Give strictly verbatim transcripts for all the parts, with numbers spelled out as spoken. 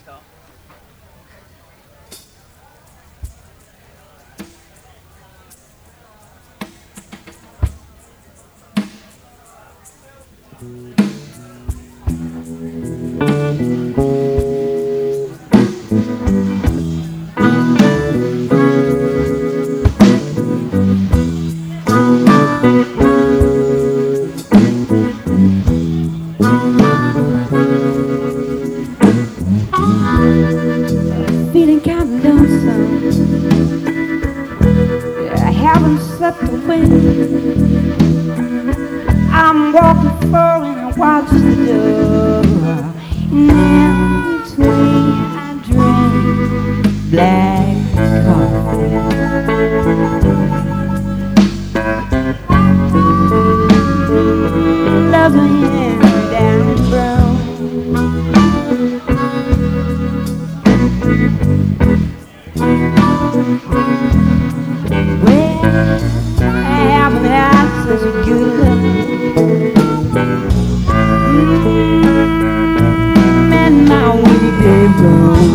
Feeling kind of lonesome. I haven't slept a wink. I'm walking forward and I watch the door. And in between I drink black coffee. Love's a hand down brown. Well, I haven't had such a good look. Mm, and my weekday blown.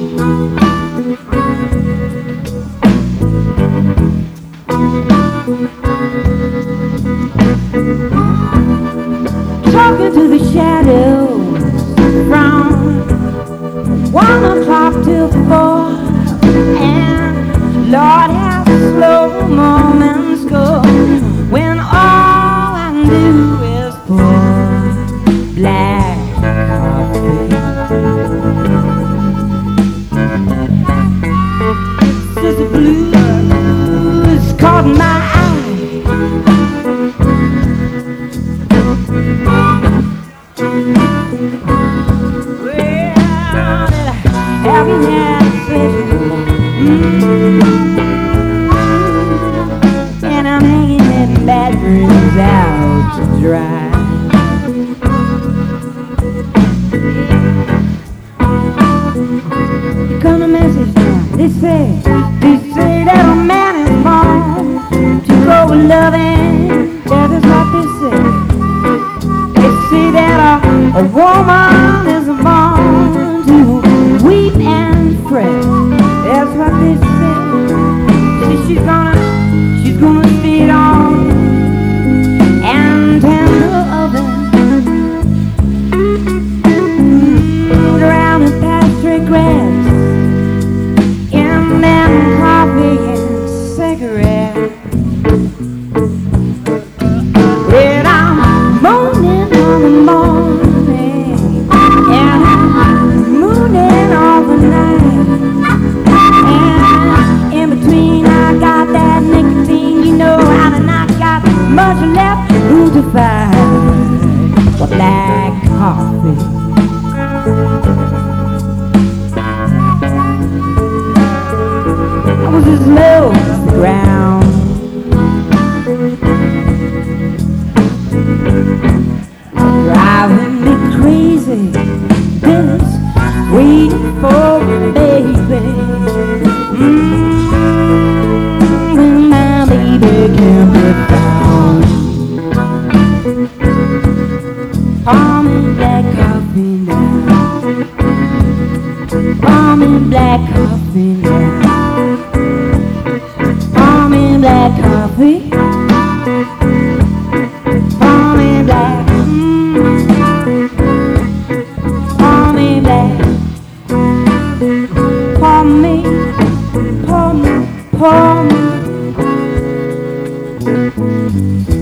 Talking to the shadows from one o'clock till four. And Lord, how slow moments go when all I do is pour black coffee. Since the blues caught my eye, well, I haven't had such a Mm-hmm. And I'm hanging them batteries out to dry. Here come a message now. They say, they say that a man is born to go loving. That is what they say. They say that a, a woman is born to weep and fret. That's what they say. See, she's gonna, she's gonna feed on and tender oven mm, around the pasture grass in them coffee and cigarette. And I'm moaning all the morning and I'm mooning all the night. In between I got that nicotine, you know, and I not got much left room to find for black coffee. I was as low as the ground. Driving me crazy, this waiting for me, baby. Mm, when my baby can't be found. Pour me black coffee now. Pour me black coffee now. Pour me black coffee. Pour me black. Mm, pour me black. Pour me. Pour me, pour me.